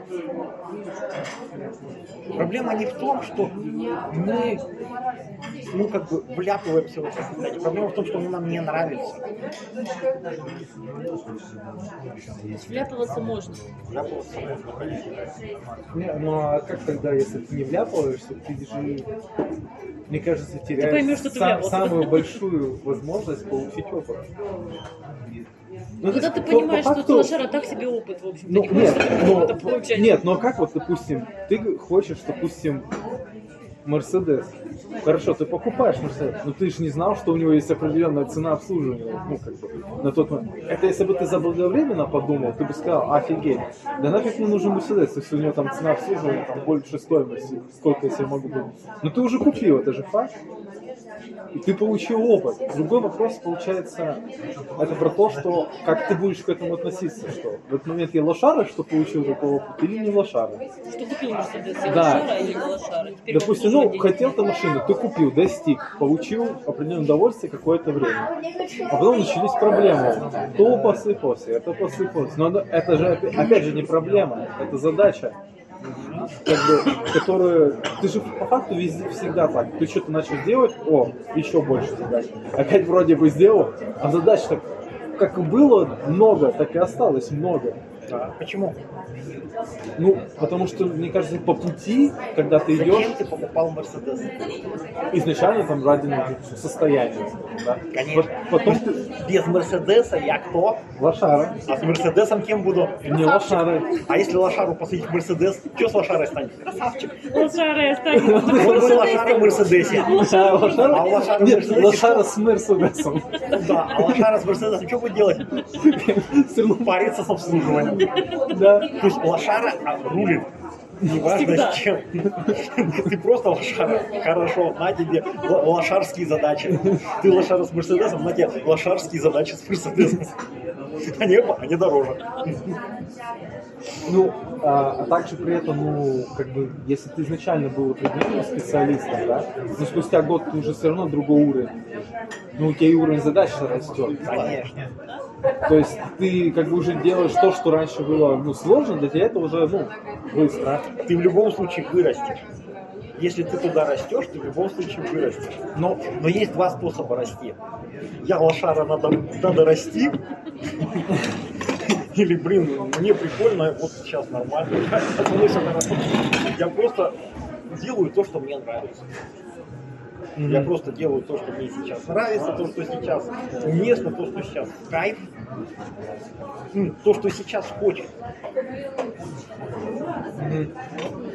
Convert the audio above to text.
Проблема не в том, что мы, как бы вляпываемся в это состояние. Проблема в том, что оно нам не нравится. Вляпываться можно. Вляпываться можно, конечно. Не, ну а как тогда, если ты не вляпываешься, ты же, мне кажется, теряешь поймешь, что ты вляпался. самую большую возможность получить опыт. Ну, когда ты понимаешь, что ты лошара, так себе опыт, в общем-то, Ну, не хочешь это нет, получать. нет, но как вот, допустим, ты хочешь, допустим, Мерседес. Хорошо, ты покупаешь Мерседес, но ты же не знал, что у него есть определенная цена обслуживания. Ну, как бы, на тот момент. Это если бы ты заблаговременно подумал, ты бы сказал, офигеть, да нафиг мне нужен Мерседес, если у него там цена обслуживания там больше стоимости, сколько я себе могу думать. Но ты уже купил, это же факт. И ты получил опыт. Другой вопрос, получается, это про то, что как ты будешь к этому относиться, что в этот момент я лошара, что получил такой опыт, или не лошара. Что купил Мерседес, я Да. лошара или не лошара? Теперь Допустим, обслуживание хотел ты машину, ты купил, достиг, получил определенное удовольствие какое-то время. А потом начались проблемы. То посыпался, это посыпалось. Но это же, опять же, не проблема, это задача. Как бы, которую ты же по факту везде всегда так. Ты что-то начал делать, еще больше задач. Опять вроде бы сделал, а задач так как было много, так и осталось много. А почему? Ну, потому что, мне кажется, по пути, когда ты идешь, Зачем ты покупал Мерседес? изначально там ради состояния. Да? Конечно. Потом ты Без Мерседеса я кто? лошара. А с Мерседесом кем буду? Не лошара. А если лошару посадить в Мерседес, что с лошарой станет? Красавчик. лошара я стану. Вот мы лошара в Мерседесе. А лошара в Нет, Мерседесе лошара что? с Мерседесом. Да, а лошара с Мерседесом что будет делать? Все равно Париться с обслуживанием. да. То есть лошара рулит. Неважно Всегда. с чем. Ты просто лошара. Хорошо, на тебе лошарские задачи. Ты лошара с Мерседесом, на тебе лошарские задачи с Мерседесом. Они дороже. Ну, а также при этом, ну, как бы, если ты изначально был определенным специалистом, да, но спустя год ты уже все равно другой уровень. Ну, у тебя и уровень задач растет. Конечно. То есть ты как бы уже делаешь то, что раньше было, ну, сложно, для тебя это уже, ну, быстро. Ты в любом случае вырастешь. Если ты туда растешь, ты в любом случае вырастешь. Но есть два способа расти. Я лошара, надо расти. Или, блин, мне прикольно, вот сейчас нормально. Я просто делаю то, что мне нравится. Я просто делаю то, что мне сейчас нравится, то, что сейчас уместно, то, что сейчас в кайф. То, что сейчас хочет.